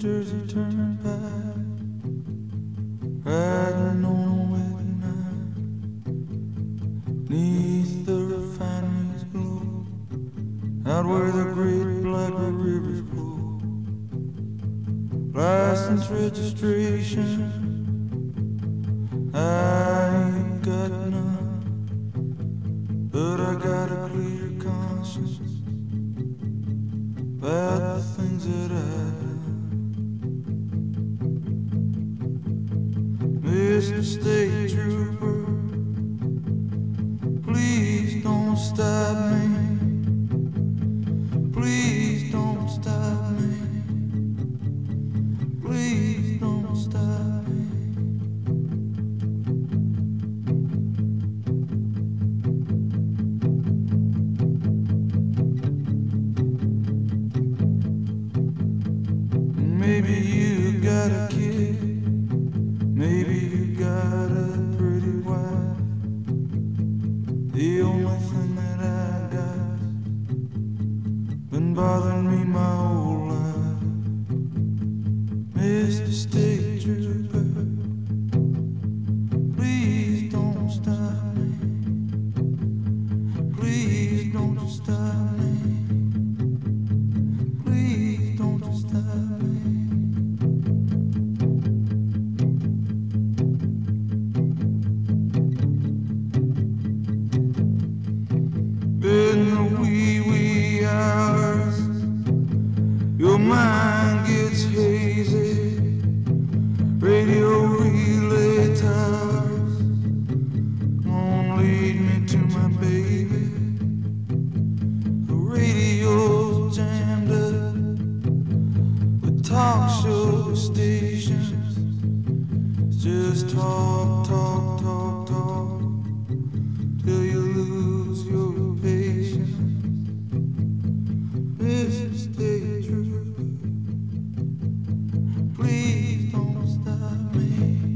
Jersey Turnpike, riding on a wet night, 'neath the refinery's glow, out where the great black rivers flow. License registration, I ain't got none, but I got a clear conscience about the things that I've done. Mr. State Trooper, please don't stop me. Please don't stop me. Please don't stop me. Maybe you got a kid, maybe you got a pretty wife. The only thing that I got been bothering me my whole life. Mr. State Trooper, please don't stop me. Please don't you stop me. Please don't you stop me. In the wee hours, your mind gets hazy. Radio relay towers won't lead me to my baby. The radio's jammed up with talk show stations. It's just talk, talk, talk, talk till you lose your patience. Mr. State Trooper, please don't stop me.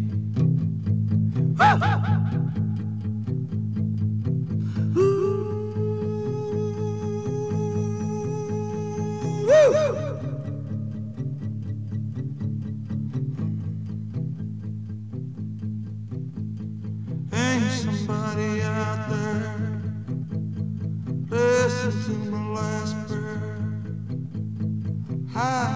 Ain't somebody out there listen to my last prayer?